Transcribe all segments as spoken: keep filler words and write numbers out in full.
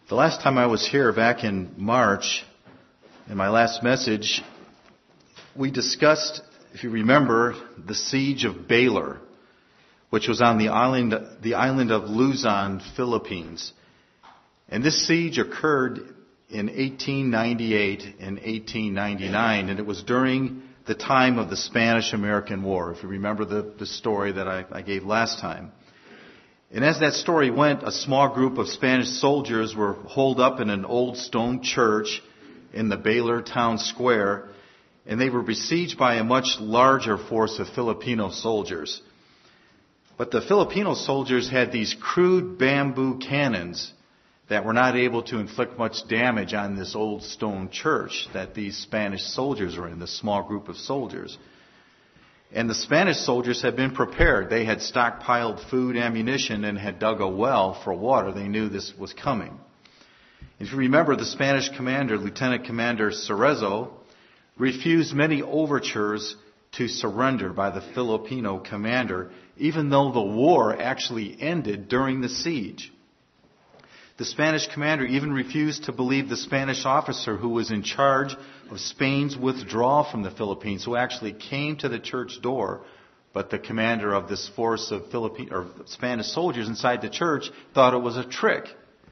The last time I was here, back in March, in my last message, we discussed, if you remember, the siege of Baler, which was on the island, the island of Luzon, Philippines. And this siege occurred in eighteen ninety-eight and eighteen ninety-nine, and it was during the time of the Spanish-American War, if you remember the, the story that I, I gave last time. And as that story went, a small group of Spanish soldiers were holed up in an old stone church in the Baler town square, and they were besieged by a much larger force of Filipino soldiers. But the Filipino soldiers had these crude bamboo cannons that were not able to inflict much damage on this old stone church that these Spanish soldiers were in, this small group of soldiers. And the Spanish soldiers had been prepared. They had stockpiled food, ammunition, and had dug a well for water. They knew this was coming. If you remember, the Spanish commander, Lieutenant Commander Cerezo, refused many overtures to surrender by the Filipino commander, even though the war actually ended during the siege. The Spanish commander even refused to believe the Spanish officer who was in charge of Spain's withdrawal from the Philippines, who actually came to the church door, but the commander of this force of Philippine or Spanish soldiers inside the church thought it was a trick.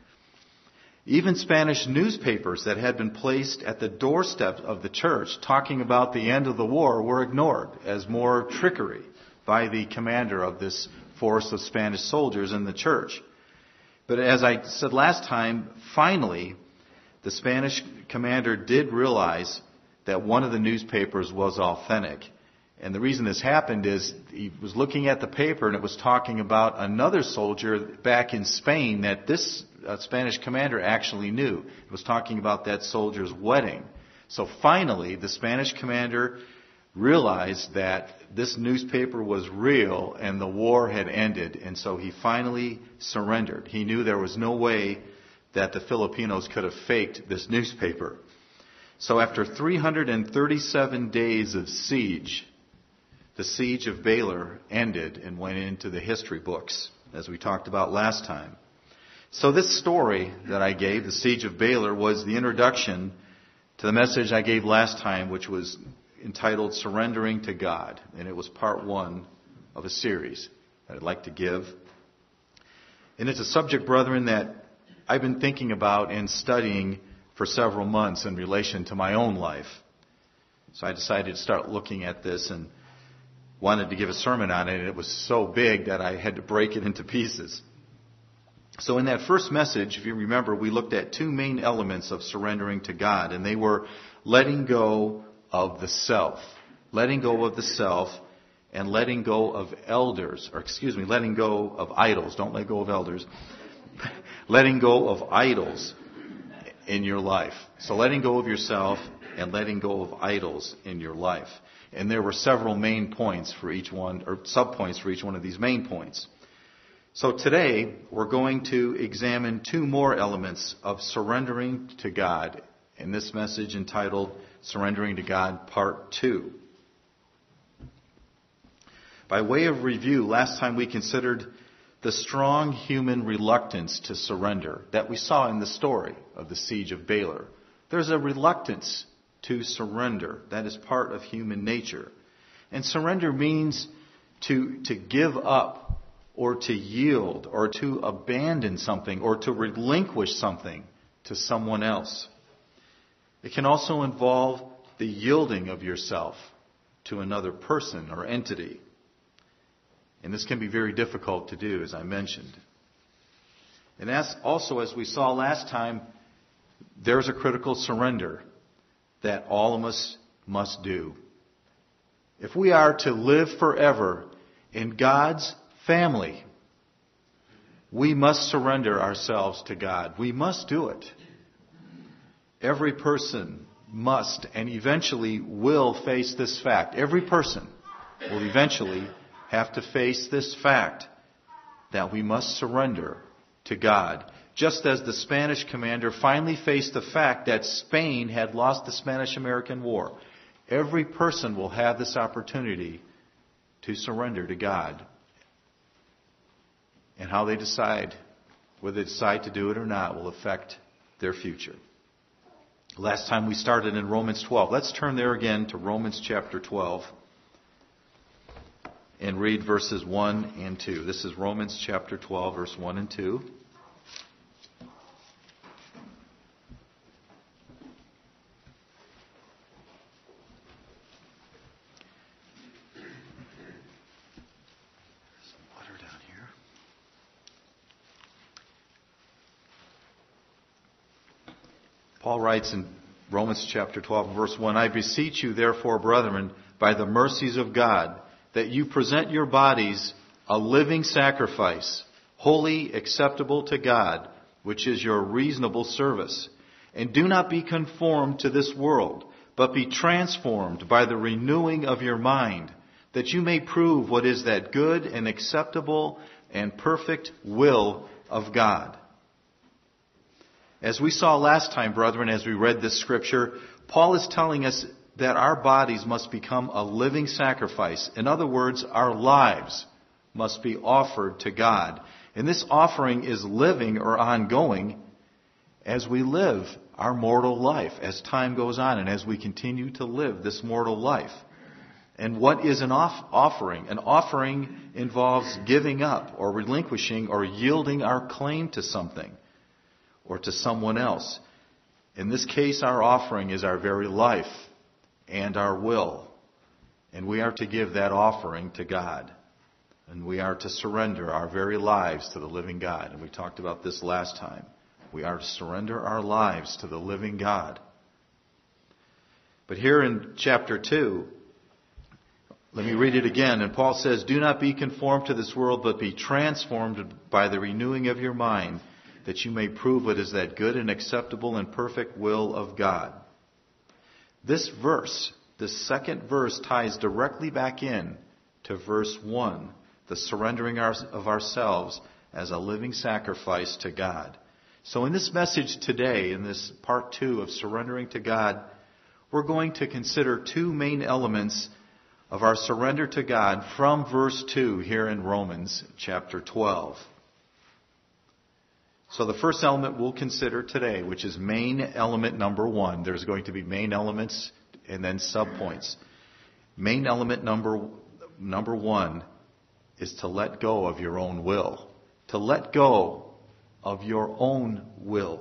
Even Spanish newspapers that had been placed at the doorstep of the church talking about the end of the war were ignored as more trickery by the commander of this force of Spanish soldiers in the church. But as I said last time, finally, the Spanish commander did realize that one of the newspapers was authentic. And the reason this happened is he was looking at the paper and it was talking about another soldier back in Spain that this uh, Spanish commander actually knew. It was talking about that soldier's wedding. So finally, the Spanish commander realized that this newspaper was real and the war had ended, and so he finally surrendered. He knew there was no way that the Filipinos could have faked this newspaper. So after three hundred thirty-seven days of siege, the siege of Baler ended and went into the history books, as we talked about last time. So this story that I gave, the siege of Baler, was the introduction to the message I gave last time, which was entitled Surrendering to God. And it was part one of a series that I'd like to give. And it's a subject, brethren, that I've been thinking about and studying for several months in relation to my own life. So I decided to start looking at this and wanted to give a sermon on it. And it was so big that I had to break it into pieces. So in that first message, if you remember, we looked at two main elements of surrendering to God. And they were letting go of the self. Letting go of the self and letting go of elders, or excuse me, letting go of idols. Don't let go of elders. Letting go of idols in your life. So letting go of yourself and letting go of idols in your life. And there were several main points for each one, or subpoints for each one of these main points. So today, we're going to examine two more elements of surrendering to God in this message entitled Surrendering to God, Part two. By way of review, last time we considered the strong human reluctance to surrender that we saw in the story of the siege of Baler. There's a reluctance to surrender. That is part of human nature. And surrender means to, to give up or to yield or to abandon something or to relinquish something to someone else. It can also involve the yielding of yourself to another person or entity. And this can be very difficult to do, as I mentioned. And as also, as we saw last time, there's a critical surrender that all of us must do. If we are to live forever in God's family, we must surrender ourselves to God. We must do it. Every person must and eventually will face this fact. Every person will eventually have to face this fact that we must surrender to God. Just as the Spanish commander finally faced the fact that Spain had lost the Spanish-American War. Every person will have this opportunity to surrender to God. And how they decide, whether they decide to do it or not, will affect their future. Last time we started in Romans twelve. Let's turn there again to Romans chapter twelve and read verses one and two. This is Romans chapter twelve, verse one and two. Paul writes in Romans chapter twelve, verse one, I beseech you, therefore, brethren, by the mercies of God, that you present your bodies a living sacrifice, holy, acceptable to God, which is your reasonable service. And do not be conformed to this world, but be transformed by the renewing of your mind, that you may prove what is that good and acceptable and perfect will of God. As we saw last time, brethren, as we read this scripture, Paul is telling us that our bodies must become a living sacrifice. In other words, our lives must be offered to God. And this offering is living or ongoing as we live our mortal life, as time goes on and as we continue to live this mortal life. And what is an off- offering? An offering involves giving up or relinquishing or yielding our claim to something or to someone else. In this case, our offering is our very life and our will. And we are to give that offering to God. And we are to surrender our very lives to the living God. And we talked about this last time. We are to surrender our lives to the living God. But here in chapter two, let me read it again. And Paul says, do not be conformed to this world, but be transformed by the renewing of your mind, that you may prove what is that good and acceptable and perfect will of God. This verse, this second verse, ties directly back in to verse one, the surrendering of ourselves as a living sacrifice to God. So in this message today, in this part two of surrendering to God, we're going to consider two main elements of our surrender to God from verse two here in Romans chapter twelve. So the first element we'll consider today, which is main element number one. There's going to be main elements and then subpoints. Main element number, number one is to let go of your own will. To let go of your own will.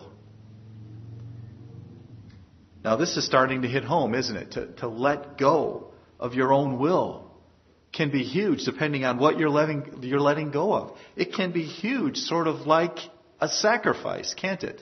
Now this is starting to hit home, isn't it? To, to let go of your own will can be huge depending on what you're letting, you're letting go of. It can be huge, sort of like a sacrifice, can't it?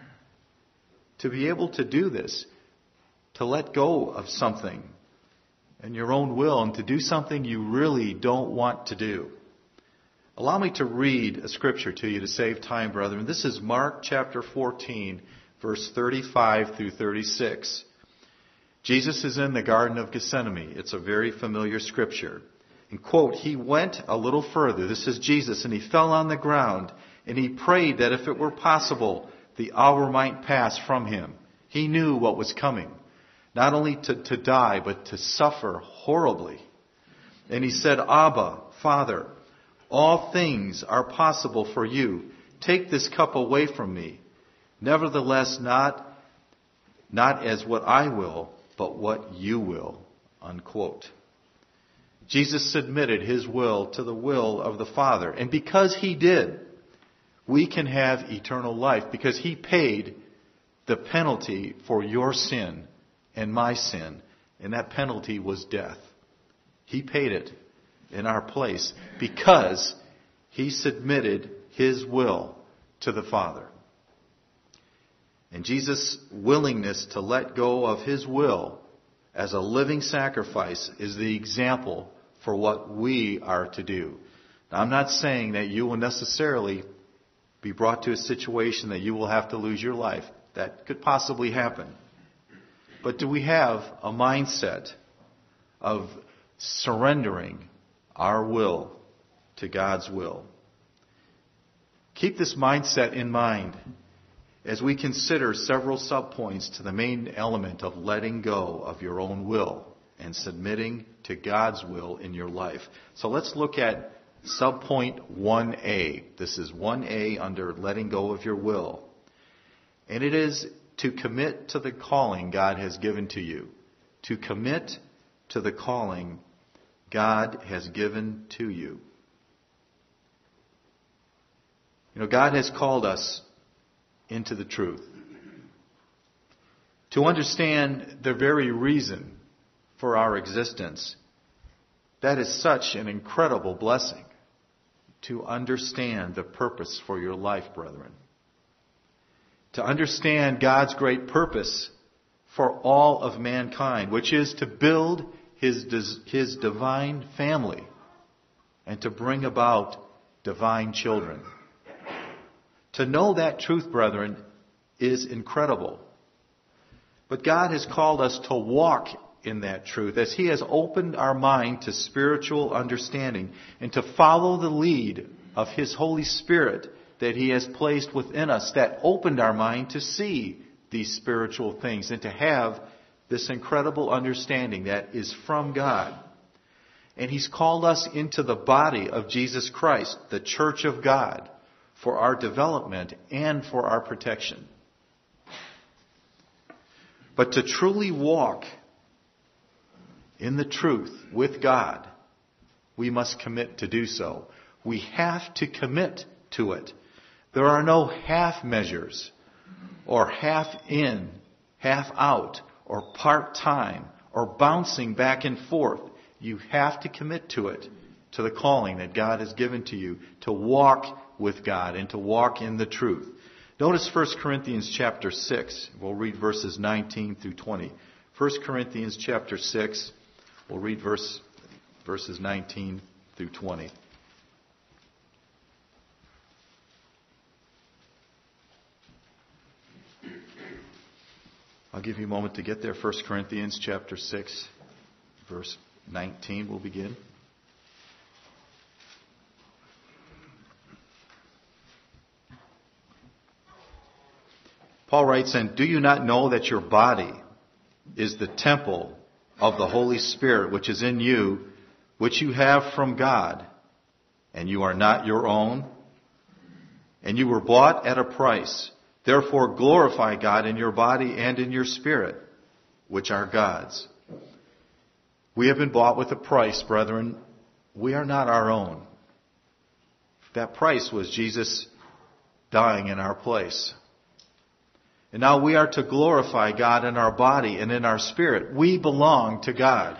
To be able to do this, to let go of something and your own will and to do something you really don't want to do. Allow me to read a scripture to you to save time, brethren. This is Mark chapter fourteen, verse thirty-five through thirty-six. Jesus is in the Garden of Gethsemane. It's a very familiar scripture. And quote, he went a little further. This is Jesus, and he fell on the ground. And he prayed that if it were possible, the hour might pass from him. He knew what was coming. Not only to, to die, but to suffer horribly. And he said, Abba, Father, all things are possible for you. Take this cup away from me. Nevertheless, not, not as what I will, but what you will. Unquote. Jesus submitted his will to the will of the Father. And because he did, we can have eternal life because he paid the penalty for your sin and my sin. And that penalty was death. He paid it in our place because he submitted his will to the Father. And Jesus' willingness to let go of his will as a living sacrifice is the example for what we are to do. Now, I'm not saying that you will necessarily be brought to a situation that you will have to lose your life. That could possibly happen. But do we have a mindset of surrendering our will to God's will? Keep this mindset in mind as we consider several subpoints to the main element of letting go of your own will and submitting to God's will in your life. So let's look at subpoint one A. This is one A under letting go of your will. And it is to commit to the calling God has given to you. To commit to the calling God has given to you. You know, God has called us into the truth. To understand the very reason for our existence. That is such an incredible blessing. To understand the purpose for your life, brethren. To understand God's great purpose for all of mankind, which is to build His, His divine family and to bring about divine children. To know that truth, brethren, is incredible. But God has called us to walk in that truth as He has opened our mind to spiritual understanding and to follow the lead of His Holy Spirit that He has placed within us, that opened our mind to see these spiritual things and to have this incredible understanding that is from God. And He's called us into the body of Jesus Christ, the church of God, for our development and for our protection. But to truly walk in the truth with God, we must commit to do so. We have to commit to it. There are no half measures or half in, half out, or part-time, or bouncing back and forth. You have to commit to it, to the calling that God has given to you, to walk with God and to walk in the truth. Notice First Corinthians chapter six. We'll read verses nineteen through twenty. First Corinthians chapter six. We'll read verse, verses nineteen through twenty. I'll give you a moment to get there. First Corinthians chapter six, verse nineteen. We'll begin. Paul writes, "And do you not know that your body is the temple of the Holy Spirit, which is in you, which you have from God, and you are not your own? And you were bought at a price. Therefore glorify God in your body and in your spirit, which are God's." We have been bought with a price, brethren. We are not our own. That price was Jesus dying in our place. And now we are to glorify God in our body and in our spirit. We belong to God.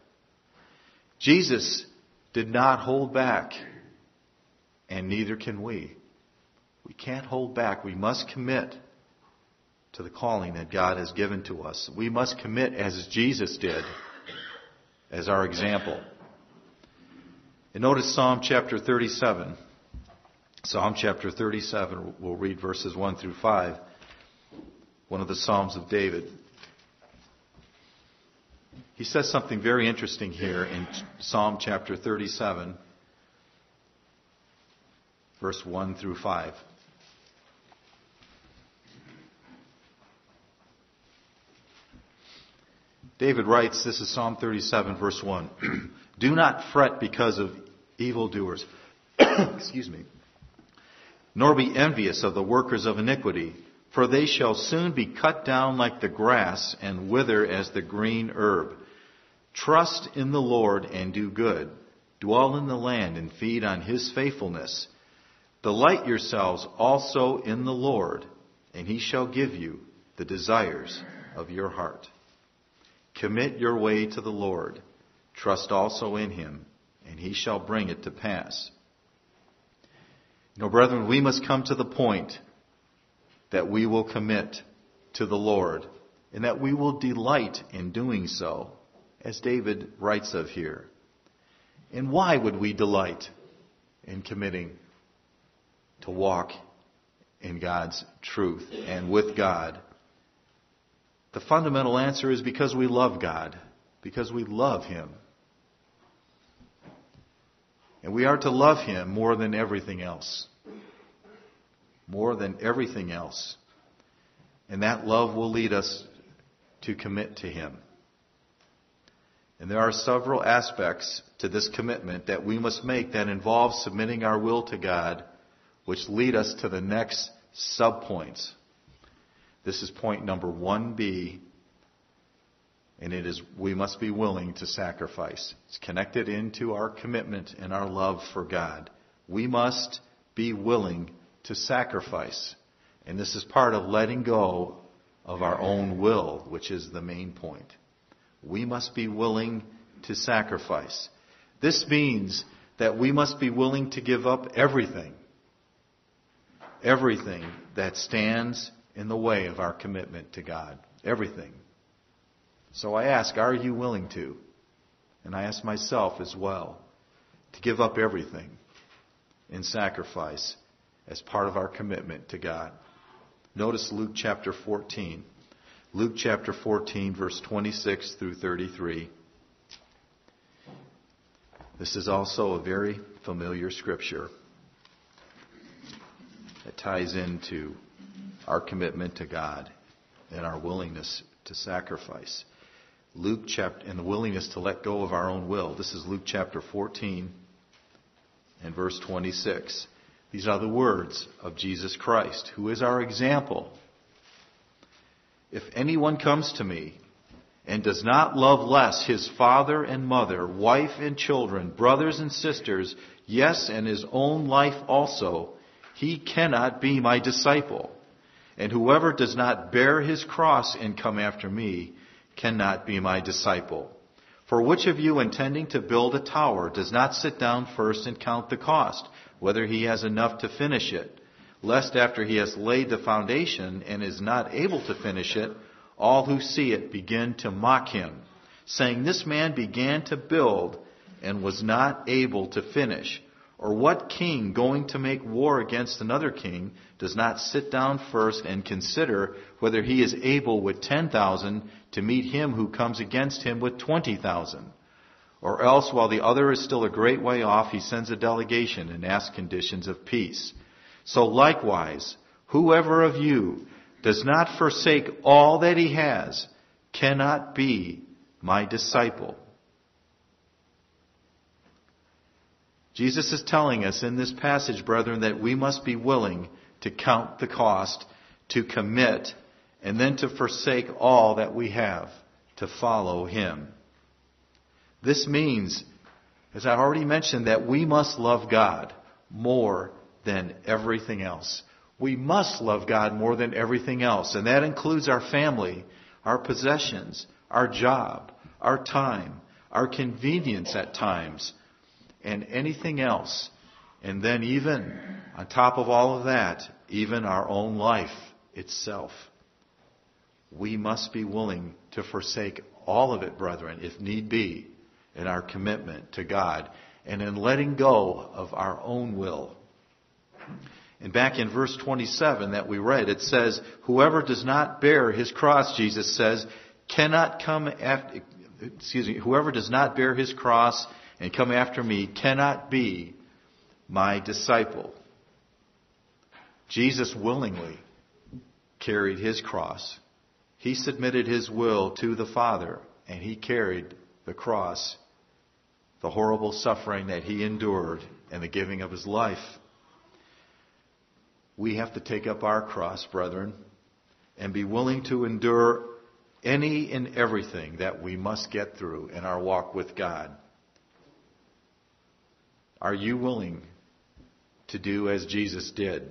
Jesus did not hold back, and neither can we. We can't hold back. We must commit to the calling that God has given to us. We must commit as Jesus did, as our example. And notice Psalm chapter thirty-seven. Psalm chapter thirty-seven, we'll read verses one through five. One of the Psalms of David. He says something very interesting here in Psalm chapter thirty-seven, verse one through five. David writes, this is Psalm thirty-seven, verse one. "Do not fret because of evildoers." Excuse me. "Nor be envious of the workers of iniquity, for they shall soon be cut down like the grass and wither as the green herb. Trust in the Lord and do good. Dwell in the land and feed on His faithfulness. Delight yourselves also in the Lord, and He shall give you the desires of your heart. Commit your way to the Lord. Trust also in Him, and He shall bring it to pass." You know, brethren, we must come to the point that we will commit to the Lord and that we will delight in doing so, as David writes of here. And why would we delight in committing to walk in God's truth and with God? The fundamental answer is because we love God, because we love Him. And we are to love Him more than everything else. More than everything else. And that love will lead us to commit to Him. And there are several aspects to this commitment that we must make that involve submitting our will to God, which lead us to the next subpoints. This is point number one B, and it is we must be willing to sacrifice. It's connected into our commitment and our love for God. We must be willing to sacrifice. And this is part of letting go of our own will, which is the main point. We must be willing to sacrifice. This means that we must be willing to give up everything. Everything that stands in the way of our commitment to God. Everything. So I ask, are you willing to? And I ask myself as well, to give up everything in sacrifice as part of our commitment to God. Notice Luke chapter fourteen. Luke chapter fourteen, verse twenty-six through thirty-three. This is also a very familiar scripture that ties into our commitment to God and our willingness to sacrifice. Luke chapter and the willingness to let go of our own will. This is Luke chapter fourteen and verse twenty-six. These are the words of Jesus Christ, who is our example. If anyone comes to me and does not love less his father and mother, wife and children, brothers and sisters, yes, and his own life also, he cannot be my disciple. And whoever does not bear his cross and come after me cannot be my disciple. For which of you, intending to build a tower, does not sit down first and count the cost, whether he has enough to finish it, lest after he has laid the foundation and is not able to finish it, all who see it begin to mock him, saying, this man began to build and was not able to finish. Or what king, going to make war against another king, does not sit down first and consider whether he is able with ten thousand to meet him who comes against him with twenty thousand? Or else, while the other is still a great way off, he sends a delegation and asks conditions of peace. So likewise, whoever of you does not forsake all that he has cannot be my disciple. Jesus is telling us in this passage, brethren, that we must be willing to count the cost, to commit, and then to forsake all that we have to follow him. This means, as I already mentioned, that we must love God more than everything else. We must love God more than everything else. And that includes our family, our possessions, our job, our time, our convenience at times, and anything else. And then even on top of all of that, even our own life itself. We must be willing to forsake all of it, brethren, if need be, in our commitment to God and in letting go of our own will. And back in verse twenty-seven that we read, it says, whoever does not bear his cross, Jesus says, cannot come after, excuse me, whoever does not bear his cross and come after me cannot be my disciple. Jesus willingly carried his cross. He submitted his will to the Father, and he carried the cross, the horrible suffering that he endured, and the giving of his life. We have to take up our cross, brethren, and be willing to endure any and everything that we must get through in our walk with God. Are you willing to do as Jesus did,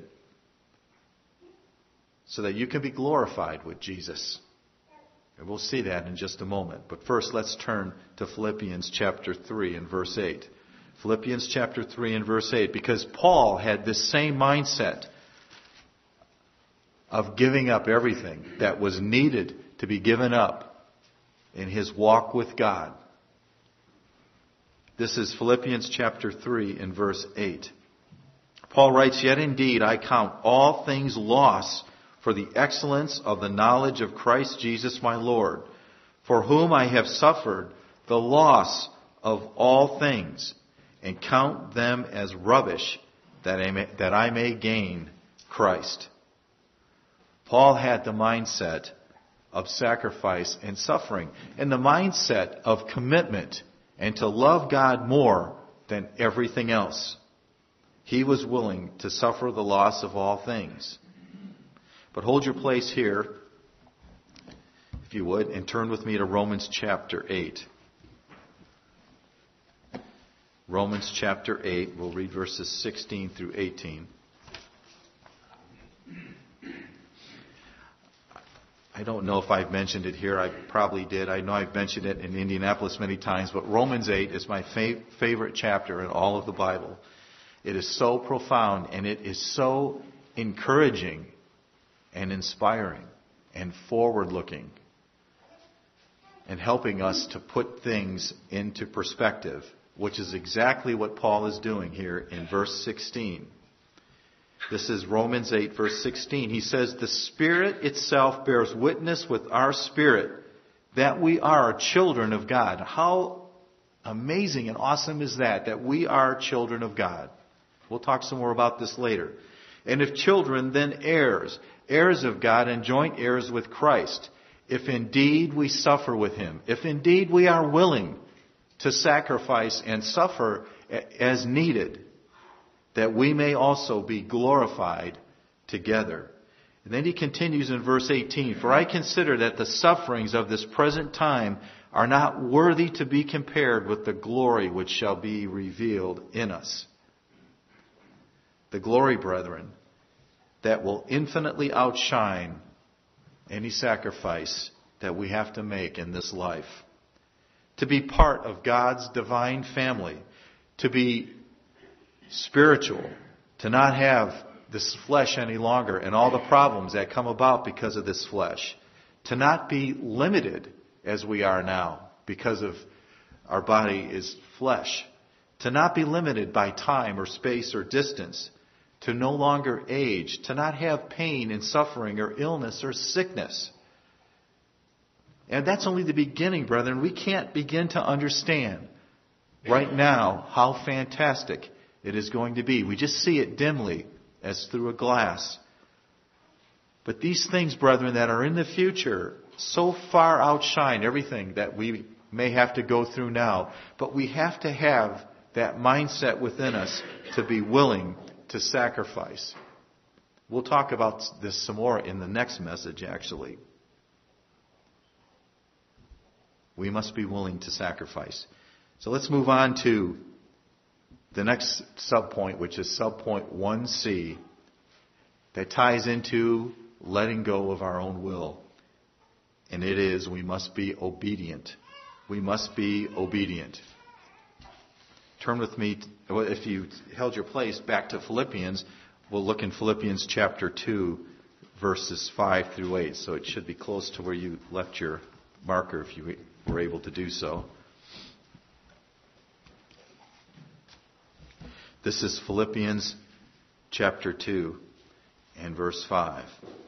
so that you can be glorified with Jesus? And we'll see that in just a moment. But first, let's turn to Philippians chapter three and verse eight. Philippians chapter three and verse eight, because Paul had this same mindset of giving up everything that was needed to be given up in his walk with God. This is Philippians chapter three and verse eight. Paul writes, yet indeed I count all things loss for the excellence of the knowledge of Christ Jesus my Lord, for whom I have suffered the loss of all things, and count them as rubbish, that I may, that I may gain Christ. Paul had the mindset of sacrifice and suffering, and the mindset of commitment and to love God more than everything else. He was willing to suffer the loss of all things. But hold your place here if you would, and turn with me to Romans chapter eight. Romans chapter eight, we'll read verses sixteen through eighteen. I don't know if I've mentioned it here. I probably did. I know I've mentioned it in Indianapolis many times, but Romans eight is my fav- favorite chapter in all of the Bible. It is so profound, and it is so encouraging and inspiring and forward-looking and helping us to put things into perspective, which is exactly what Paul is doing here in verse sixteen. This is Romans eight, verse sixteen. He says, "The Spirit itself bears witness with our spirit that we are children of God." How amazing and awesome is that, that we are children of God. We'll talk some more about this later. "And if children, then heirs, heirs of God and joint heirs with Christ, if indeed we suffer with Him, if indeed we are willing to sacrifice and suffer as needed, that we may also be glorified together." And then he continues in verse eighteen, "For I consider that the sufferings of this present time are not worthy to be compared with the glory which shall be revealed in us." The glory, brethren, that will infinitely outshine any sacrifice that we have to make in this life. To be part of God's divine family, to be spiritual, to not have this flesh any longer and all the problems that come about because of this flesh, to not be limited as we are now because of our body is flesh, to not be limited by time or space or distance, to no longer age, to not have pain and suffering or illness or sickness. And that's only the beginning, brethren. We can't begin to understand right now how fantastic it is going to be. We just see it dimly as through a glass. But these things, brethren, that are in the future so far outshine everything that we may have to go through now. But we have to have that mindset within us to be willing to sacrifice. We'll talk about this some more in the next message, actually. We must be willing to sacrifice. So let's move on to the next subpoint, which is subpoint one C, that ties into letting go of our own will. And it is, we must be obedient. We must be obedient. Turn with me, if you held your place, back to Philippians. We'll look in Philippians chapter two, verses five through eight. So it should be close to where you left your marker if you were able to do so. This is Philippians chapter two and verse five.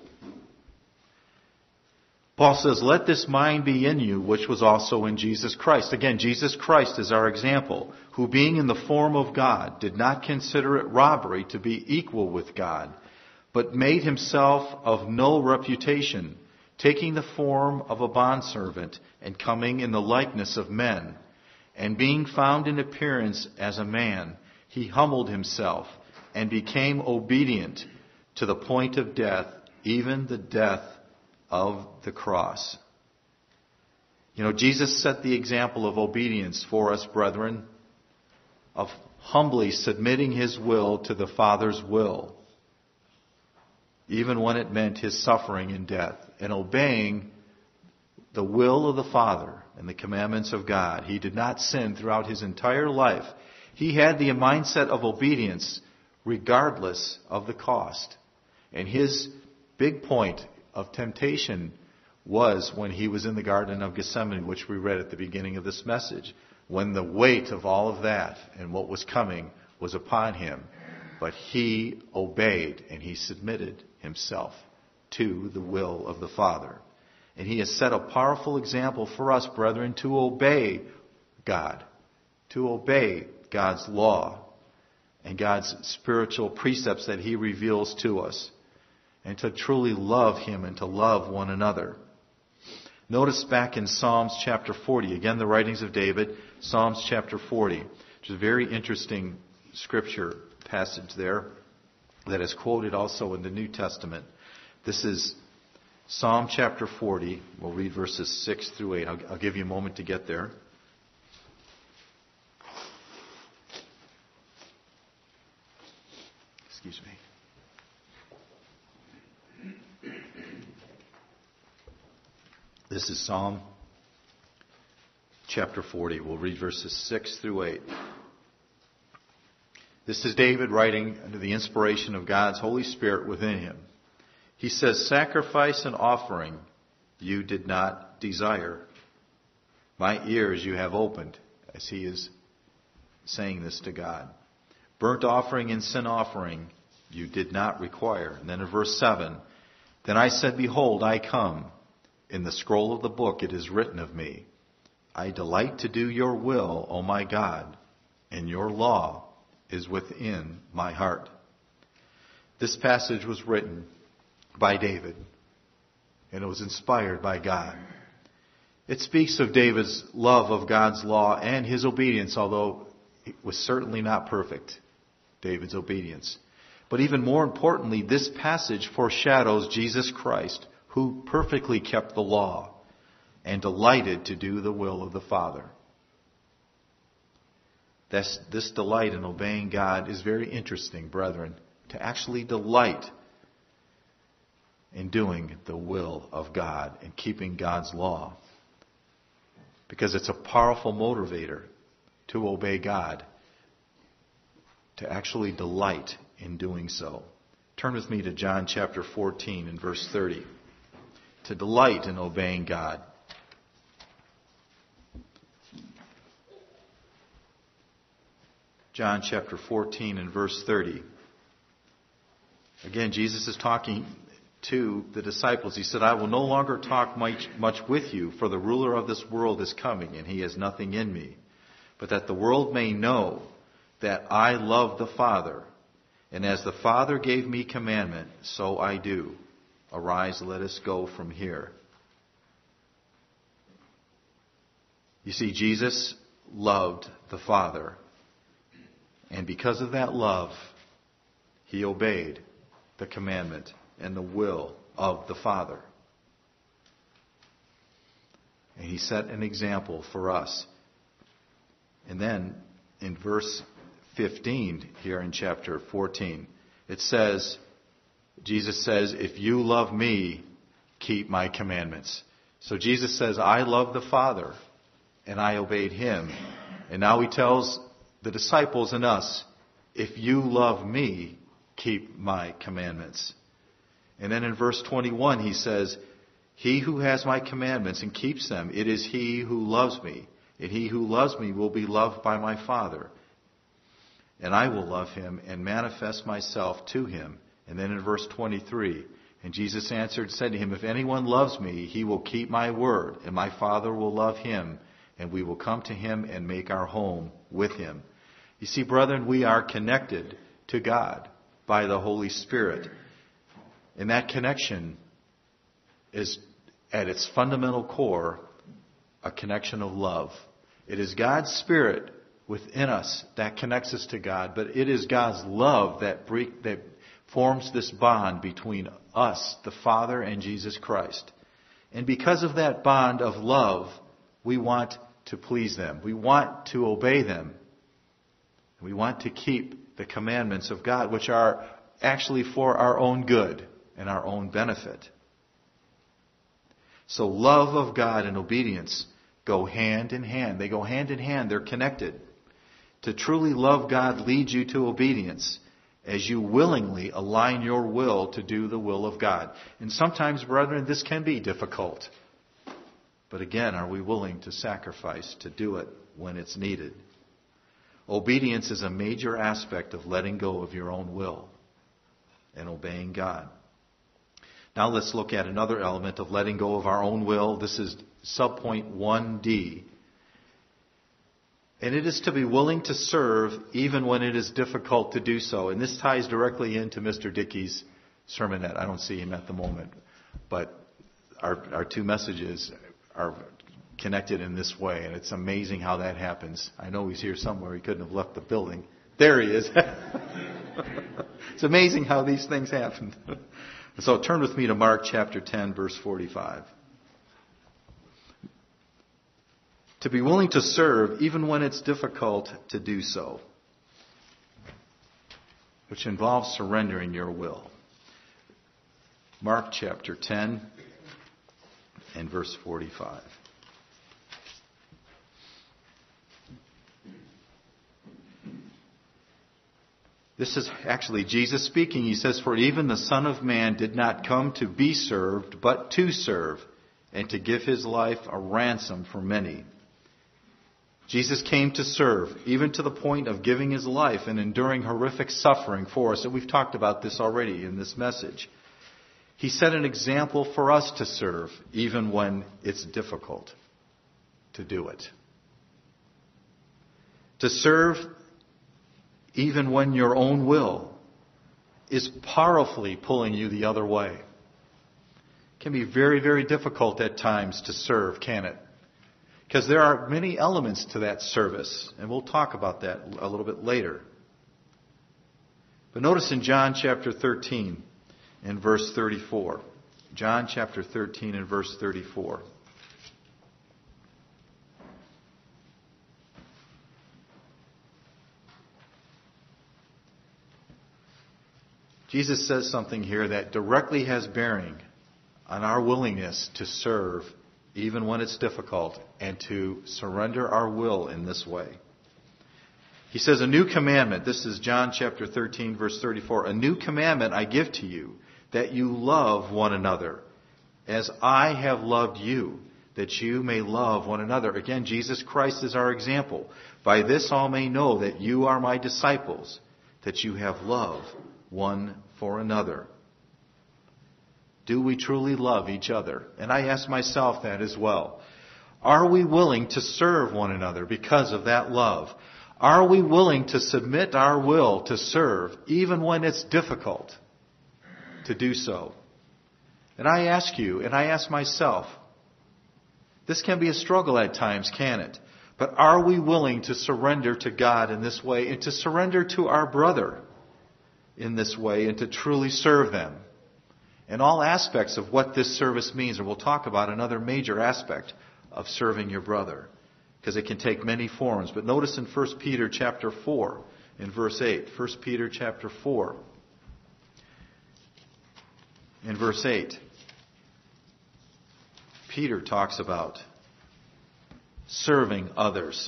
Paul says, "Let this mind be in you, which was also in Jesus Christ." Again, Jesus Christ is our example, "who being in the form of God, did not consider it robbery to be equal with God, but made himself of no reputation, taking the form of a bondservant and coming in the likeness of men. And being found in appearance as a man, he humbled himself and became obedient to the point of death, even the death of the cross." You know, Jesus set the example of obedience for us, brethren, of humbly submitting his will to the Father's will, even when it meant his suffering and death, and obeying the will of the Father and the commandments of God. He did not sin throughout his entire life. He had the mindset of obedience regardless of the cost. And his big point of temptation was when he was in the Garden of Gethsemane, which we read at the beginning of this message, when the weight of all of that and what was coming was upon him. But he obeyed and he submitted himself to the will of the Father. And he has set a powerful example for us, brethren, to obey God, to obey God's law and God's spiritual precepts that he reveals to us, and to truly love him and to love one another. Notice back in Psalms chapter forty, again the writings of David, Psalms chapter forty, which is a very interesting scripture passage there that is quoted also in the New Testament. This is Psalm chapter forty. We'll read verses six through eight. I'll, I'll give you a moment to get there. Excuse me. This is Psalm chapter forty. We'll read verses six through eight. This is David writing under the inspiration of God's Holy Spirit within him. He says, "Sacrifice and offering you did not desire. My ears you have opened," as he is saying this to God. "Burnt offering and sin offering you did not require." And then in verse seven, "Then I said, Behold, I come. In the scroll of the book it is written of me. I delight to do your will, O my God, and your law is within my heart." This passage was written by David, and it was inspired by God. It speaks of David's love of God's law and his obedience, although it was certainly not perfect, David's obedience. But even more importantly, this passage foreshadows Jesus Christ, who perfectly kept the law and delighted to do the will of the Father. This, this delight in obeying God is very interesting, brethren, to actually delight in doing the will of God and keeping God's law. Because it's a powerful motivator to obey God, to actually delight in doing so. Turn with me to John chapter fourteen and verse thirty. To delight in obeying God. John chapter fourteen and verse thirty. Again, Jesus is talking to the disciples. He said, "I will no longer talk much, much with you, for the ruler of this world is coming, and he has nothing in me. But that the world may know that I love the Father, and as the Father gave me commandment, so I do. Arise, let us go from here." You see, Jesus loved the Father. And because of that love, he obeyed the commandment and the will of the Father. And he set an example for us. And then in verse fifteen here in chapter fourteen, it says, Jesus says, "If you love me, keep my commandments." So Jesus says, I love the Father, and I obeyed him. And now he tells the disciples and us, if you love me, keep my commandments. And then in verse twenty-one he says, "He who has my commandments and keeps them, it is he who loves me. And he who loves me will be loved by my Father. And I will love him and manifest myself to him." And then in verse twenty-three, "And Jesus answered and said to him, If anyone loves me, he will keep my word, and my Father will love him, and we will come to him and make our home with him." You see, brethren, we are connected to God by the Holy Spirit. And that connection is, at its fundamental core, a connection of love. It is God's Spirit within us that connects us to God, but it is God's love that, break, that forms this bond between us, the Father, and Jesus Christ. And because of that bond of love, we want to please them. We want to obey them. We want to keep the commandments of God, which are actually for our own good and our own benefit. So love of God and obedience go hand in hand. They go hand in hand. They're connected. To truly love God leads you to obedience as you willingly align your will to do the will of God. And sometimes, brethren, this can be difficult. But again, are we willing to sacrifice to do it when it's needed? Obedience is a major aspect of letting go of your own will and obeying God. Now let's look at another element of letting go of our own will. This is subpoint one D. And it is to be willing to serve even when it is difficult to do so. And this ties directly into Mister Dickey's sermonette. I don't see him at the moment. But our, our two messages are connected in this way. And it's amazing how that happens. I know he's here somewhere. He couldn't have left the building. There he is. It's amazing how these things happen. So turn with me to Mark chapter ten, verse forty-five. To be willing to serve even when it's difficult to do so, which involves surrendering your will. Mark chapter ten and verse forty-five. This is actually Jesus speaking. He says, "For even the Son of Man did not come to be served, but to serve, and to give his life a ransom for many." Jesus came to serve, even to the point of giving his life and enduring horrific suffering for us. And we've talked about this already in this message. He set an example for us to serve, even when it's difficult to do it. To serve even when your own will is powerfully pulling you the other way. It can be very, very difficult at times to serve, can it? Because there are many elements to that service, and we'll talk about that a little bit later. But notice in John chapter thirteen and verse thirty-four. John chapter thirteen and verse thirty-four. Jesus says something here that directly has bearing on our willingness to serve even when it's difficult and to surrender our will in this way. He says, "A new commandment," this is John chapter thirteen verse thirty-four, "A new commandment I give to you, that you love one another as I have loved you, that you may love one another." Again, Jesus Christ is our example. "By this all may know that you are my disciples, that you have love one for another." Do we truly love each other? And I ask myself that as well. Are we willing to serve one another because of that love? Are we willing to submit our will to serve even when it's difficult to do so? And I ask you, and I ask myself, this can be a struggle at times, can it? But are we willing to surrender to God in this way and to surrender to our brother in this way and to truly serve them? And all aspects of what this service means, and we'll talk about another major aspect of serving your brother, because it can take many forms. But notice in First Peter chapter four, in verse eight. First Peter chapter four, in verse eight. Peter talks about serving others.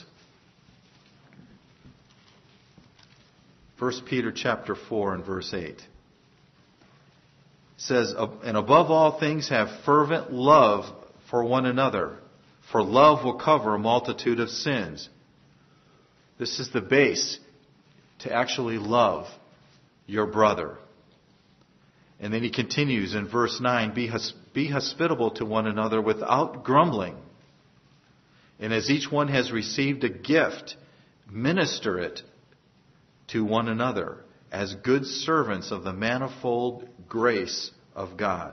First Peter chapter four and verse eight. Says, "And above all things have fervent love for one another, for love will cover a multitude of sins." This is the base to actually love your brother. And then he continues in verse nine, be, hus- be hospitable to one another without grumbling. And as each one has received a gift, minister it to one another as good servants of the manifold grace of God.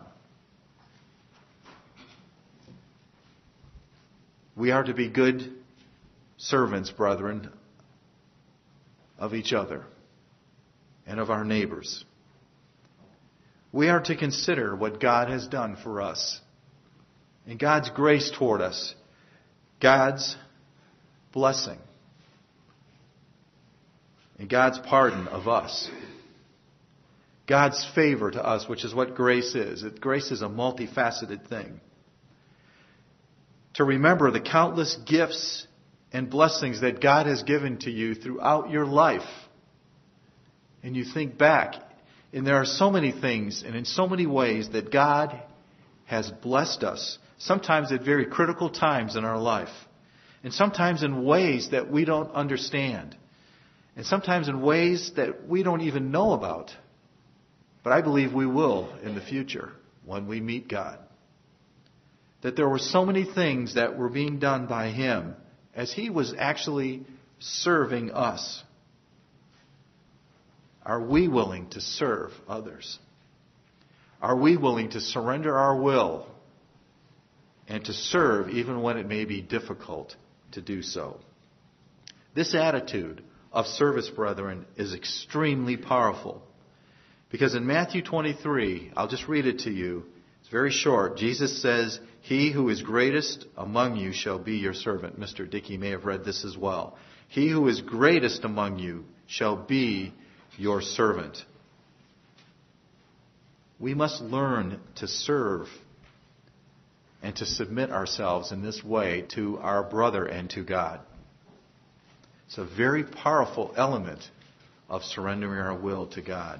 We are to be good servants, brethren, of each other and of our neighbors. We are to consider what God has done for us and God's grace toward us, God's blessing, and God's pardon of us. God's favor to us, which is what grace is. Grace is a multifaceted thing. To remember the countless gifts and blessings that God has given to you throughout your life. And you think back, and there are so many things and in so many ways that God has blessed us, sometimes at very critical times in our life, and sometimes in ways that we don't understand, and sometimes in ways that we don't even know about. But I believe we will in the future when we meet God. That there were so many things that were being done by Him as He was actually serving us. Are we willing to serve others? Are we willing to surrender our will and to serve even when it may be difficult to do so? This attitude of service, brethren, is extremely powerful Because in Matthew twenty-three, I'll just read it to you. It's very short. Jesus says, "He who is greatest among you shall be your servant." Mister Dickey may have read this as well. "He who is greatest among you shall be your servant." We must learn to serve and to submit ourselves in this way to our brother and to God. It's a very powerful element of surrendering our will to God.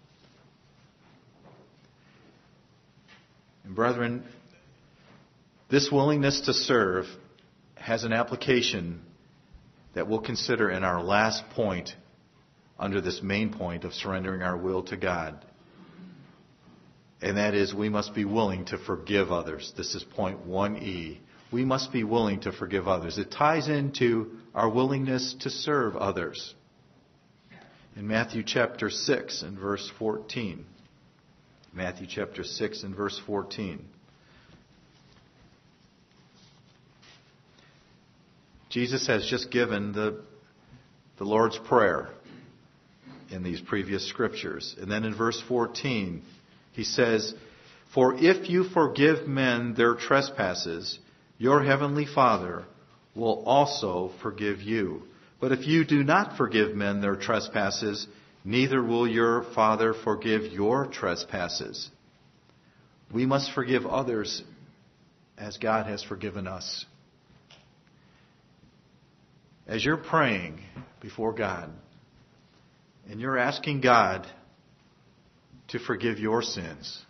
And brethren, this willingness to serve has an application that we'll consider in our last point under this main point of surrendering our will to God. And that is, we must be willing to forgive others. This is point one E. We must be willing to forgive others. It ties into our willingness to serve others. In Matthew chapter six and verse fourteen. Matthew chapter six and verse fourteen. Jesus has just given the, the Lord's Prayer in these previous scriptures. And then in verse fourteen, he says, "For if you forgive men their trespasses, your heavenly Father will also forgive you. But if you do not forgive men their trespasses, neither will your Father forgive your trespasses." We must forgive others as God has forgiven us. As you're praying before God, and you're asking God to forgive your sins,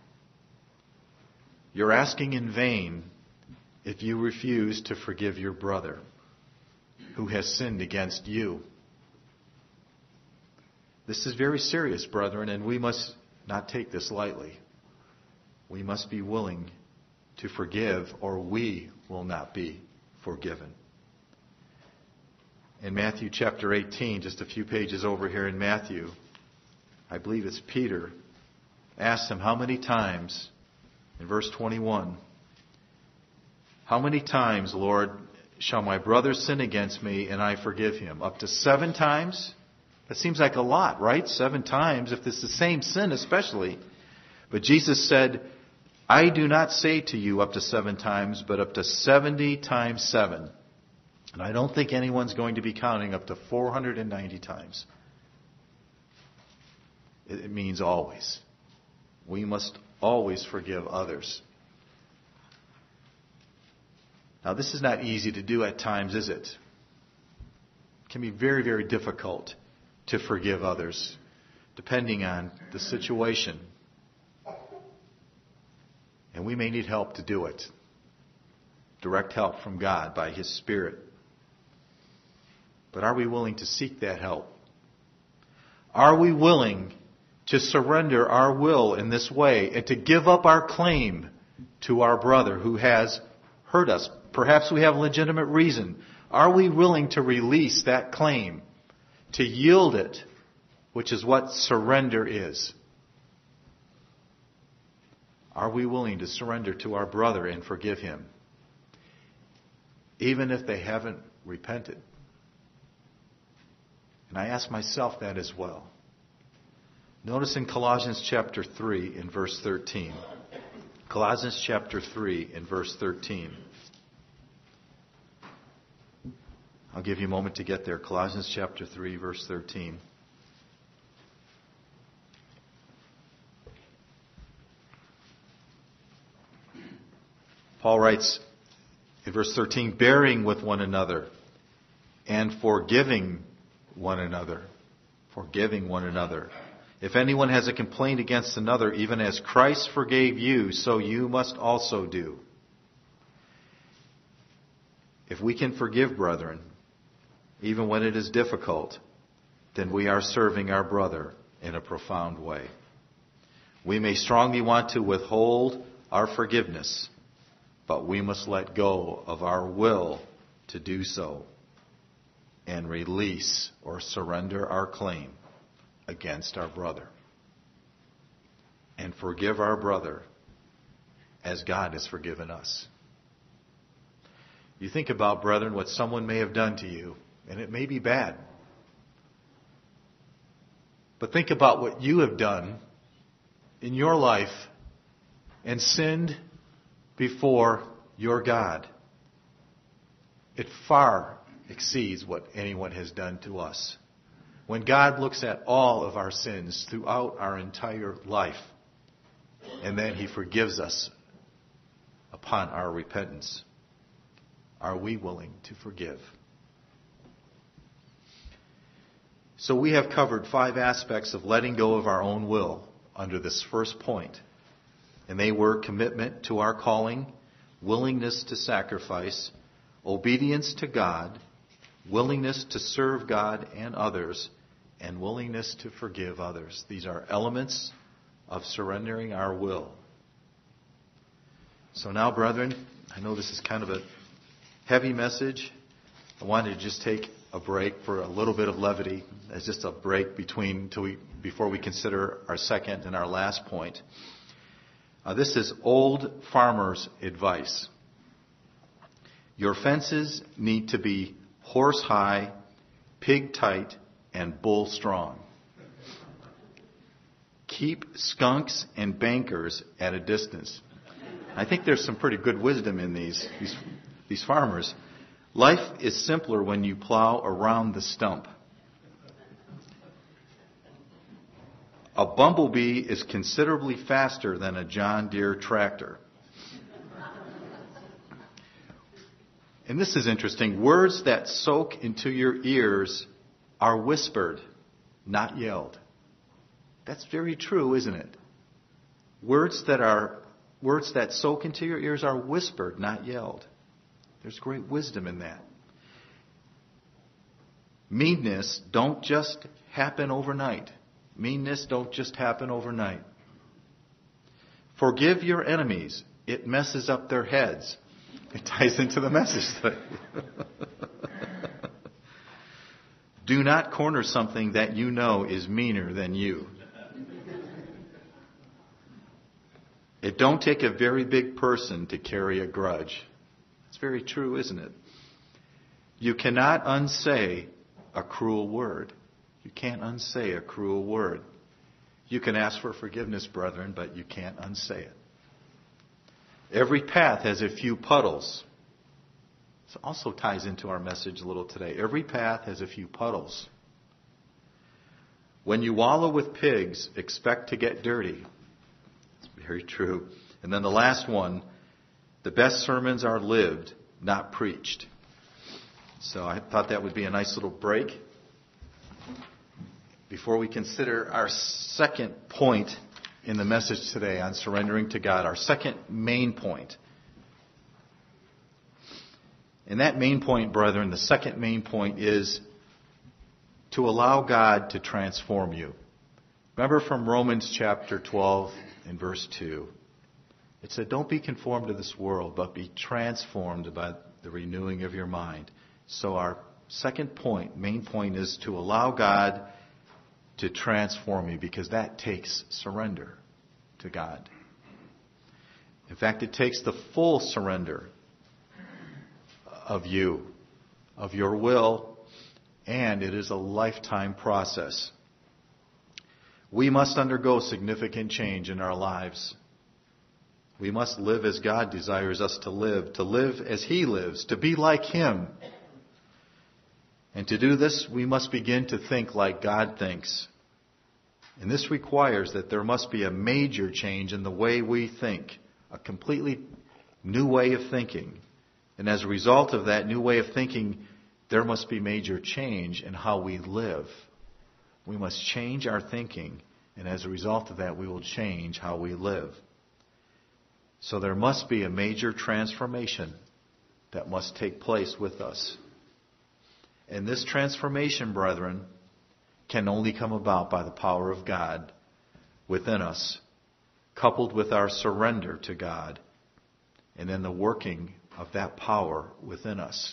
you're asking in vain if you refuse to forgive your brother who has sinned against you. This is very serious, brethren, and we must not take this lightly. We must be willing to forgive, or we will not be forgiven. In Matthew chapter eighteen, just a few pages over here in Matthew, I believe it's Peter, asked him how many times, in verse twenty-one, "How many times, Lord, shall my brother sin against me and I forgive him? Up to seven times?" That seems like a lot, right? Seven times, if it's the same sin especially. But Jesus said, "I do not say to you up to seven times, but up to seventy times seven. And I don't think anyone's going to be counting up to four hundred ninety times. It means always. We must always forgive others. Now, this is not easy to do at times, is it? It can be very, very difficult to forgive others, depending on the situation. And we may need help to do it. Direct help from God by His Spirit. But are we willing to seek that help? Are we willing to surrender our will in this way and to give up our claim to our brother who has hurt us? Perhaps we have legitimate reason. Are we willing to release that claim, to yield it, which is what surrender is? Are we willing to surrender to our brother and forgive him, even if they haven't repented? And I ask myself that as well. Notice in Colossians chapter three in verse thirteen. Colossians chapter three in verse thirteen. I'll give you a moment to get there. Colossians chapter three, verse thirteen. Paul writes in verse thirteen, "Bearing with one another and forgiving one another." Forgiving one another. "If anyone has a complaint against another, even as Christ forgave you, so you must also do." If we can forgive brethren, even when it is difficult, then we are serving our brother in a profound way. We may strongly want to withhold our forgiveness, but we must let go of our will to do so and release or surrender our claim against our brother. And forgive our brother as God has forgiven us. You think about, brethren, what someone may have done to you, and it may be bad. But think about what you have done in your life and sinned before your God. It far exceeds what anyone has done to us. When God looks at all of our sins throughout our entire life, and then He forgives us upon our repentance, are we willing to forgive? So we have covered five aspects of letting go of our own will under this first point. And they were commitment to our calling, willingness to sacrifice, obedience to God, willingness to serve God and others, and willingness to forgive others. These are elements of surrendering our will. So now, brethren, I know this is kind of a heavy message. I wanted to just take a break for a little bit of levity, as just a break between till we, before we consider our second and our last point. Uh, this is old farmers' advice. Your fences need to be horse high, pig tight, and bull strong. Keep skunks and bankers at a distance. I think there's some pretty good wisdom in these, these, these farmers. Life is simpler when you plow around the stump. A bumblebee is considerably faster than a John Deere tractor. And this is interesting. Words that soak into your ears are whispered, not yelled. That's very true, isn't it? Words that are words that soak into your ears are whispered, not yelled. There's great wisdom in that. Meanness don't just happen overnight. Meanness don't just happen overnight. Forgive your enemies. It messes up their heads. It ties into the message today. Do not corner something that you know is meaner than you. It don't take a very big person to carry a grudge. It's very true, isn't it? You cannot unsay a cruel word. You can't unsay a cruel word. You can ask for forgiveness, brethren, but you can't unsay it. Every path has a few puddles. This also ties into our message a little today. Every path has a few puddles. When you wallow with pigs, expect to get dirty. It's very true. And then the last one, the best sermons are lived, not preached. So I thought that would be a nice little break before we consider our second point in the message today on surrendering to God, our second main point. And that main point, brethren, the second main point is to allow God to transform you. Remember from Romans chapter twelve and verse two. It said, don't be conformed to this world, but be transformed by the renewing of your mind. So our second point, main point, is to allow God to transform you, because that takes surrender to God. In fact, it takes the full surrender of you, of your will, and it is a lifetime process. We must undergo significant change in our lives. We must live as God desires us to live, to live as He lives, to be like Him. And to do this, we must begin to think like God thinks. And this requires that there must be a major change in the way we think, a completely new way of thinking. And as a result of that new way of thinking, there must be major change in how we live. We must change our thinking, and as a result of that, we will change how we live. So there must be a major transformation that must take place with us. And this transformation, brethren, can only come about by the power of God within us, coupled with our surrender to God, and then the working of that power within us.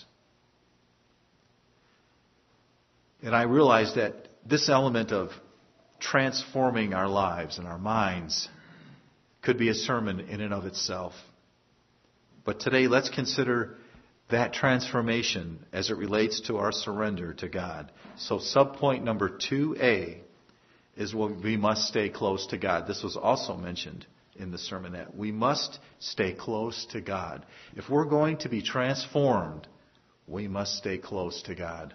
And I realize that this element of transforming our lives and our minds could be a sermon in and of itself. But today, let's consider that transformation as it relates to our surrender to God. So subpoint number two A is what we must stay close to God. This was also mentioned in the sermonette. We must stay close to God. If we're going to be transformed, we must stay close to God.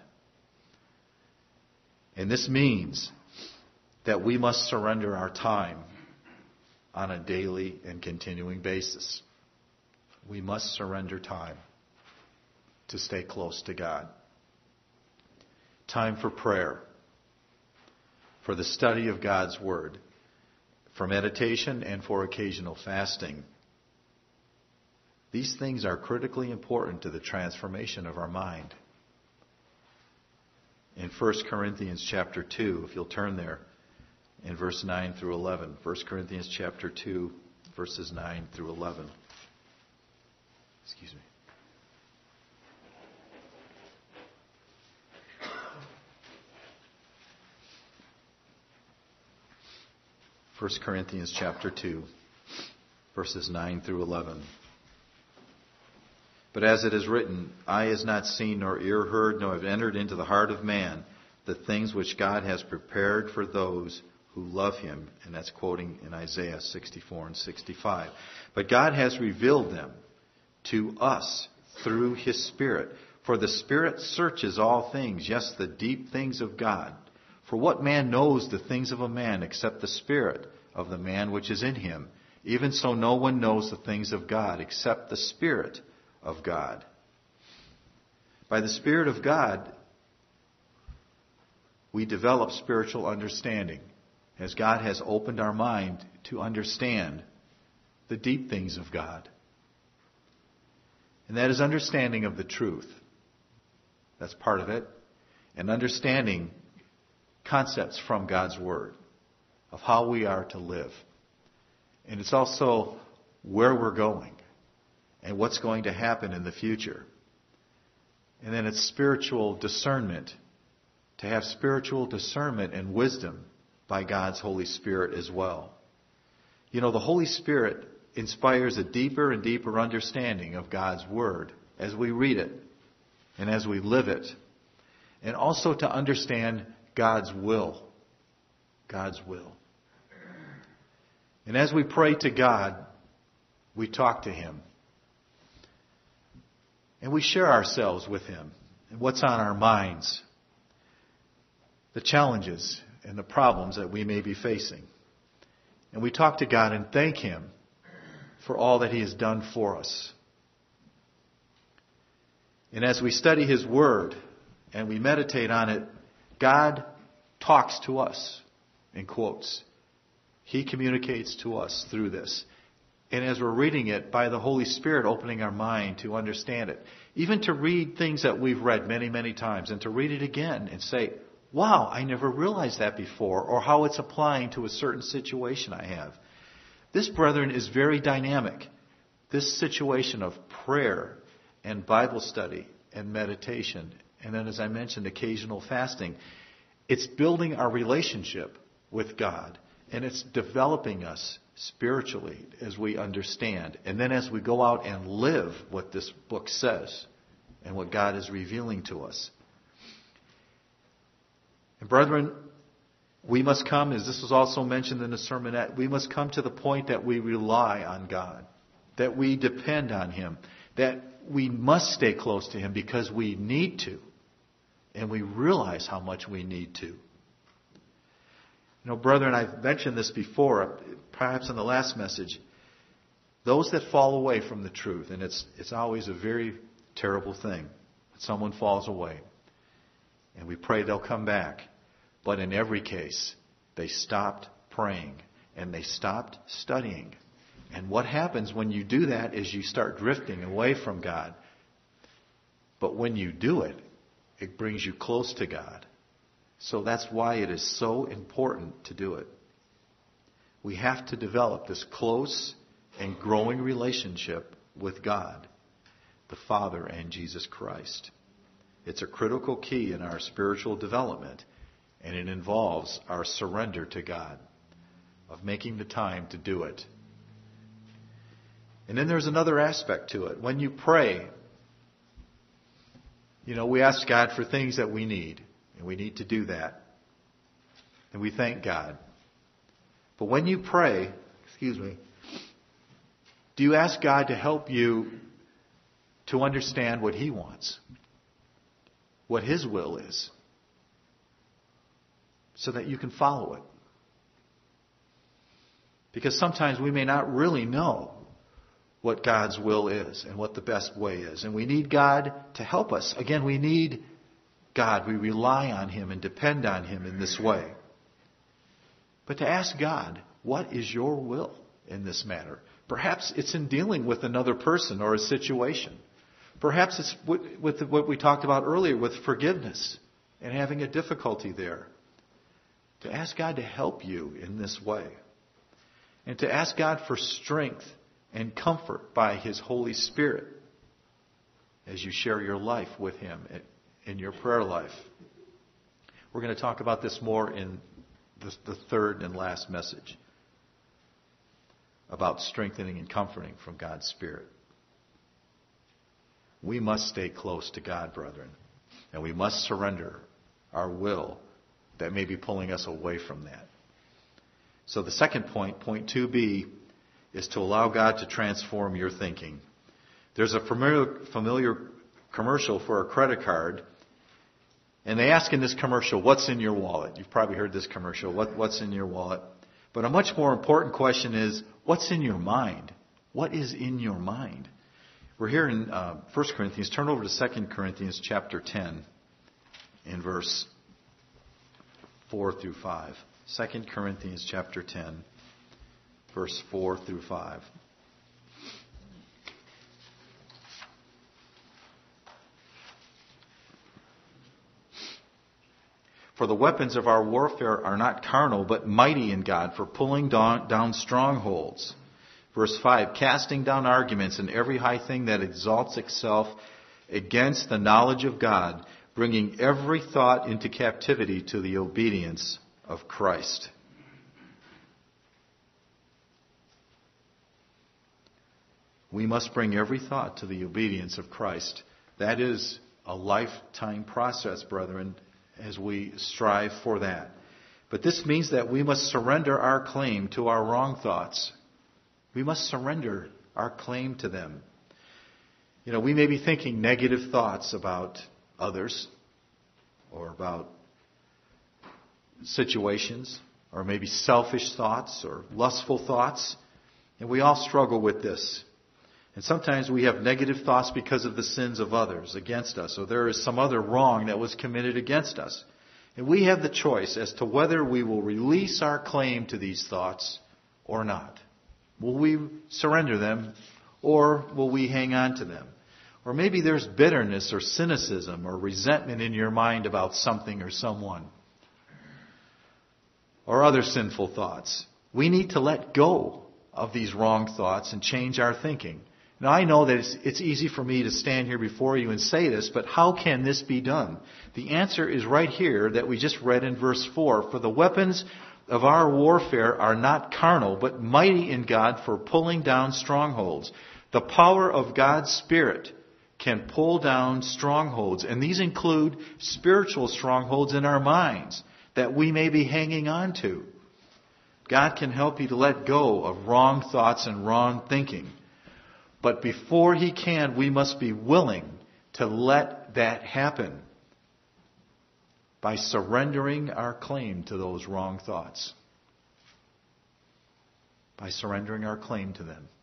And this means that we must surrender our time on a daily and continuing basis. We must surrender time to stay close to God. Time for prayer, for the study of God's Word, for meditation, and for occasional fasting. These things are critically important to the transformation of our mind. In First Corinthians chapter two, if you'll turn there, in verse nine through eleven. First Corinthians chapter two, verses nine through eleven. Excuse me. First Corinthians chapter two, verses nine through eleven. But as it is written, eye has not seen, nor ear heard, nor have entered into the heart of man the things which God has prepared for those who love Him. And that's quoting in Isaiah sixty-four and sixty-five. But God has revealed them to us through His Spirit. For the Spirit searches all things, yes, the deep things of God. For what man knows the things of a man except the Spirit of the man which is in him? Even so no one knows the things of God except the Spirit of God. By the Spirit of God, we develop spiritual understanding as God has opened our mind to understand the deep things of God. And that is understanding of the truth. That's part of it. And understanding concepts from God's Word of how we are to live. And it's also where we're going and what's going to happen in the future. And then it's spiritual discernment, to have spiritual discernment and wisdom by God's Holy Spirit as well. You know, the Holy Spirit inspires a deeper and deeper understanding of God's Word as we read it and as we live it. And also to understand God's will. God's will. And as we pray to God, we talk to Him. And we share ourselves with Him and what's on our minds, the challenges and the problems that we may be facing. And we talk to God and thank Him for all that He has done for us. And as we study His Word and we meditate on it, God talks to us, in quotes. He communicates to us through this. And as we're reading it, by the Holy Spirit opening our mind to understand it. Even to read things that we've read many, many times and to read it again and say, wow, I never realized that before, or how it's applying to a certain situation I have. This, brethren, is very dynamic. This situation of prayer and Bible study and meditation, and then as I mentioned, occasional fasting, it's building our relationship with God, and it's developing us spiritually as we understand. And then as we go out and live what this book says and what God is revealing to us. And brethren, we must come, as this was also mentioned in the sermonette, we must come to the point that we rely on God, that we depend on Him, that we must stay close to Him because we need to, and we realize how much we need to. You know, brethren, I've mentioned this before, perhaps in the last message. Those that fall away from the truth, and it's it's always a very terrible thing. Someone falls away. And we pray they'll come back. But in every case, they stopped praying and they stopped studying. And what happens when you do that is you start drifting away from God. But when you do it, it brings you close to God. So that's why it is so important to do it. We have to develop this close and growing relationship with God, the Father, and Jesus Christ. It's a critical key in our spiritual development, and it involves our surrender to God, of making the time to do it. And then there's another aspect to it. When you pray, you know, we ask God for things that we need. And we need to do that. And we thank God. But when you pray, excuse me, do you ask God to help you to understand what He wants? What His will is? So that you can follow it. Because sometimes we may not really know what God's will is and what the best way is. And we need God to help us. Again, we need God. We rely on Him and depend on Him in this way. But to ask God, what is your will in this matter? Perhaps it's in dealing with another person or a situation. Perhaps it's with what we talked about earlier with forgiveness and having a difficulty there. To ask God to help you in this way. And to ask God for strength and comfort by His Holy Spirit as you share your life with Him in your prayer life. We're going to talk about this more in the, the third and last message about strengthening and comforting from God's Spirit. We must stay close to God, brethren, and we must surrender our will that may be pulling us away from that. So the second point, point two B, is to allow God to transform your thinking. There's a familiar, familiar commercial for a credit card, and they ask in this commercial, what's in your wallet? You've probably heard this commercial, what, what's in your wallet? But a much more important question is, what's in your mind? What is in your mind? We're here in uh, First Corinthians. Turn over to Second Corinthians chapter ten in verse four through five. Second Corinthians chapter ten, verse four through five. For the weapons of our warfare are not carnal, but mighty in God for pulling down, down strongholds. Verse five, casting down arguments and every high thing that exalts itself against the knowledge of God, bringing every thought into captivity to the obedience of Christ. We must bring every thought to the obedience of Christ. That is a lifetime process, brethren, as we strive for that. But this means that we must surrender our claim to our wrong thoughts. We must surrender our claim to them. You know, we may be thinking negative thoughts about others or about situations, or maybe selfish thoughts or lustful thoughts. And we all struggle with this. And sometimes we have negative thoughts because of the sins of others against us, or there is some other wrong that was committed against us. And we have the choice as to whether we will release our claim to these thoughts or not. Will we surrender them, or will we hang on to them? Or maybe there's bitterness or cynicism or resentment in your mind about something or someone, or other sinful thoughts. We need to let go of these wrong thoughts and change our thinking. Now, I know that it's, it's easy for me to stand here before you and say this, but how can this be done? The answer is right here that we just read in verse four. For the weapons of our warfare are not carnal, but mighty in God for pulling down strongholds. The power of God's Spirit can pull down strongholds, and these include spiritual strongholds in our minds that we may be hanging on to. God can help you to let go of wrong thoughts and wrong thinking. But before He can, we must be willing to let that happen by surrendering our claim to those wrong thoughts. By surrendering our claim to them.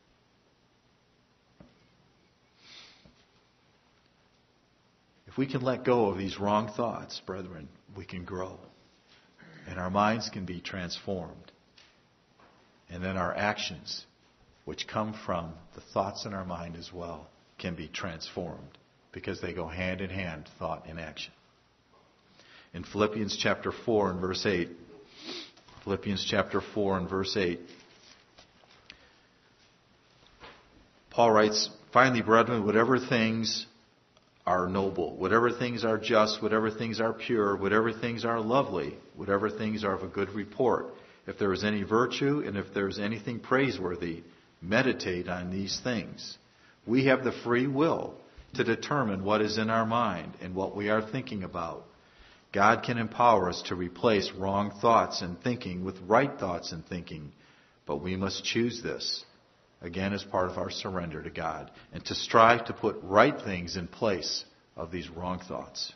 If we can let go of these wrong thoughts, brethren, we can grow. And our minds can be transformed. And then our actions, which come from the thoughts in our mind as well, can be transformed. Because they go hand in hand, thought and action. In Philippians chapter four and verse eight. Philippians chapter four and verse eight. Paul writes, finally, brethren, whatever things are noble, whatever things are just, whatever things are pure, whatever things are lovely, whatever things are of a good report, if there is any virtue and if there is anything praiseworthy, meditate on these things. We have the free will to determine what is in our mind and what we are thinking about. God can empower us to replace wrong thoughts and thinking with right thoughts and thinking. But we must choose this, again, as part of our surrender to God, and to strive to put right things in place of these wrong thoughts.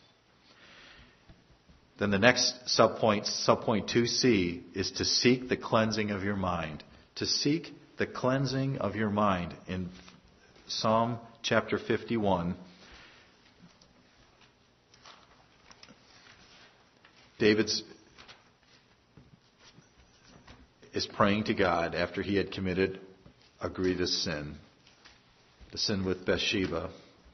Then the next subpoint, subpoint two C, is to seek the cleansing of your mind. To seek the cleansing of your mind. In Psalm chapter fifty-one, David is praying to God after he had committed a grievous sin, the sin with Bathsheba.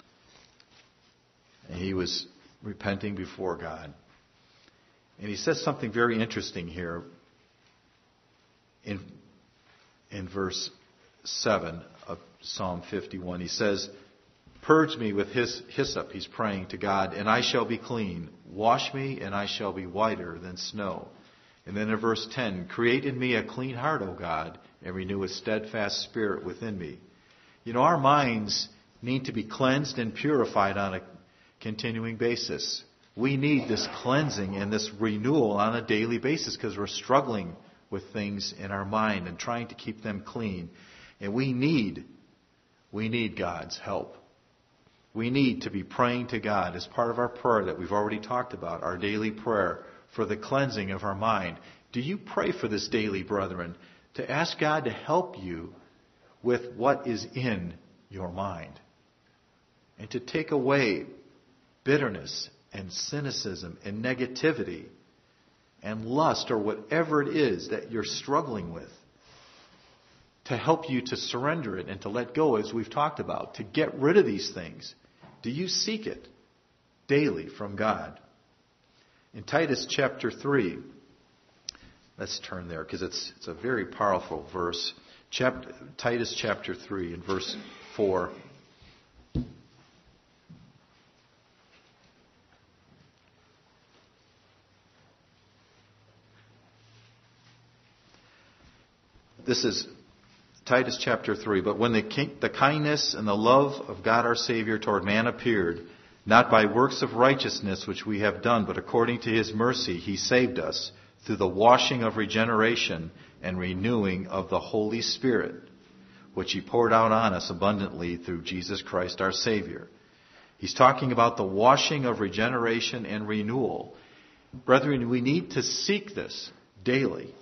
And he was repenting before God. And he says something very interesting here in, in verse seven of Psalm fifty-one. He says, "Purge me with his hyssop," he's praying to God, "and I shall be clean. Wash me, and I shall be whiter than snow." And then in verse ten, "Create in me a clean heart, O God, and renew a steadfast spirit within me." You know, our minds need to be cleansed and purified on a continuing basis. We need this cleansing and this renewal on a daily basis because we're struggling with things in our mind and trying to keep them clean. And we need, we need God's help. We need to be praying to God as part of our prayer that we've already talked about, our daily prayer for the cleansing of our mind. Do you pray for this daily, brethren, to ask God to help you with what is in your mind and to take away bitterness and cynicism and negativity and lust or whatever it is that you're struggling with, to help you to surrender it and to let go, as we've talked about, to get rid of these things? Do you seek it daily from God? In Titus chapter three, let's turn there because it's, it's a very powerful verse. Chapter, Titus chapter three and verse four. This is Titus chapter three. "But when the, king, the kindness and the love of God our Savior toward man appeared, not by works of righteousness which we have done, but according to his mercy he saved us, through the washing of regeneration and renewing of the Holy Spirit, which he poured out on us abundantly through Jesus Christ our Savior." He's talking about the washing of regeneration and renewal. Brethren, we need to seek this daily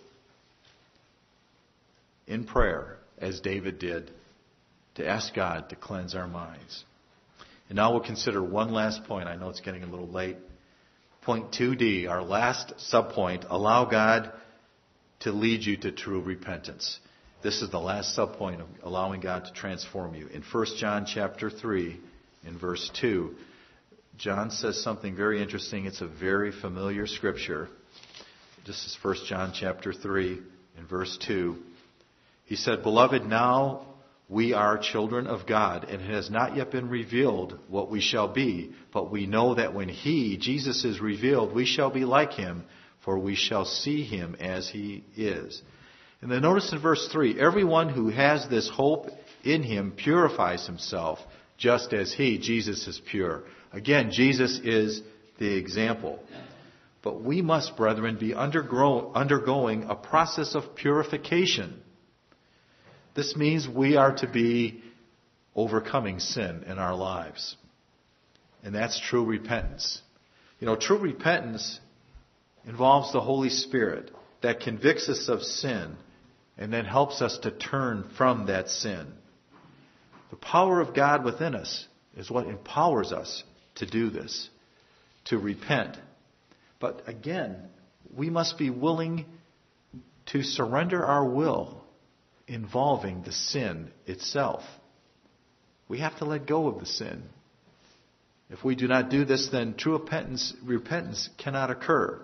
in prayer, as David did, to ask God to cleanse our minds. And now we'll consider one last point. I know it's getting a little late. Point two D, our last subpoint, allow God to lead you to true repentance. This is the last subpoint of allowing God to transform you. In First John chapter three, in verse two, John says something very interesting. It's a very familiar scripture. This is First John chapter three, in verse two. He said, "Beloved, now we are children of God, and it has not yet been revealed what we shall be. But we know that when He, Jesus, is revealed, we shall be like Him, for we shall see Him as He is." And then notice in verse three, "Everyone who has this hope in Him purifies himself, just as He, Jesus, is pure." Again, Jesus is the example. But we must, brethren, be undergo- undergoing a process of purification. This means we are to be overcoming sin in our lives. And that's true repentance. You know, true repentance involves the Holy Spirit that convicts us of sin and then helps us to turn from that sin. The power of God within us is what empowers us to do this, to repent. But again, we must be willing to surrender our will involving the sin itself. We have to let go of the sin. If we do not do this, then true repentance, repentance cannot occur.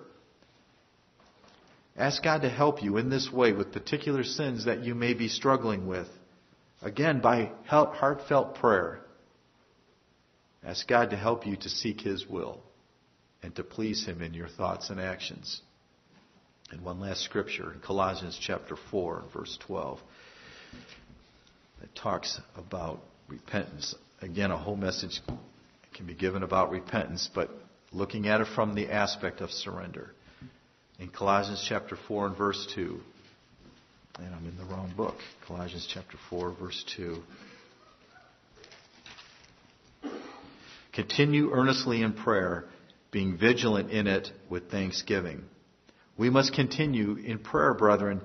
Ask God to help you in this way with particular sins that you may be struggling with. Again, by heartfelt prayer. Ask God to help you to seek His will and to please Him in your thoughts and actions. And one last scripture in Colossians chapter four, verse twelve. It talks about repentance. Again, a whole message can be given about repentance, but looking at it from the aspect of surrender. In Colossians chapter four and verse two. And I'm in the wrong book. Colossians chapter four, verse two. Continue earnestly in prayer, being vigilant in it with thanksgiving. We must continue in prayer, brethren,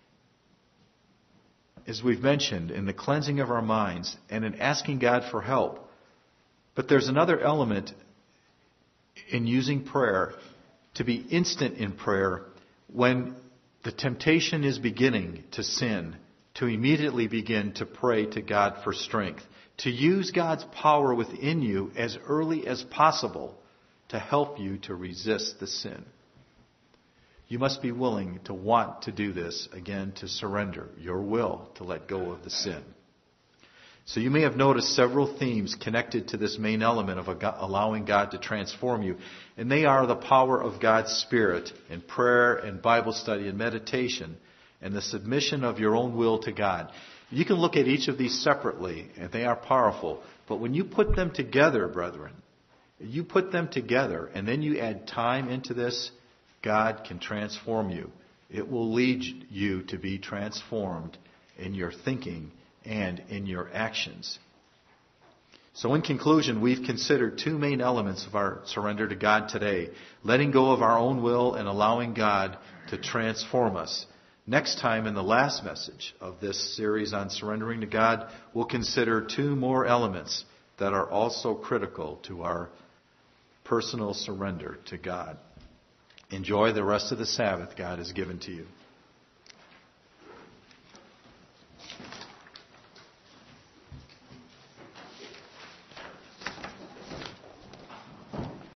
as we've mentioned, in the cleansing of our minds and in asking God for help. But there's another element in using prayer, to be instant in prayer when the temptation is beginning to sin, to immediately begin to pray to God for strength, to use God's power within you as early as possible to help you to resist the sin. You must be willing to want to do this, again, to surrender your will to let go of the sin. So you may have noticed several themes connected to this main element of allowing God to transform you. And they are the power of God's Spirit in prayer and Bible study and meditation and the submission of your own will to God. You can look at each of these separately, and they are powerful. But when you put them together, brethren, you put them together and then you add time into this, God can transform you. It will lead you to be transformed in your thinking and in your actions. So in conclusion, we've considered two main elements of our surrender to God today. Letting go of our own will and allowing God to transform us. Next time, in the last message of this series on surrendering to God, we'll consider two more elements that are also critical to our personal surrender to God. Enjoy the rest of the Sabbath God has given to you.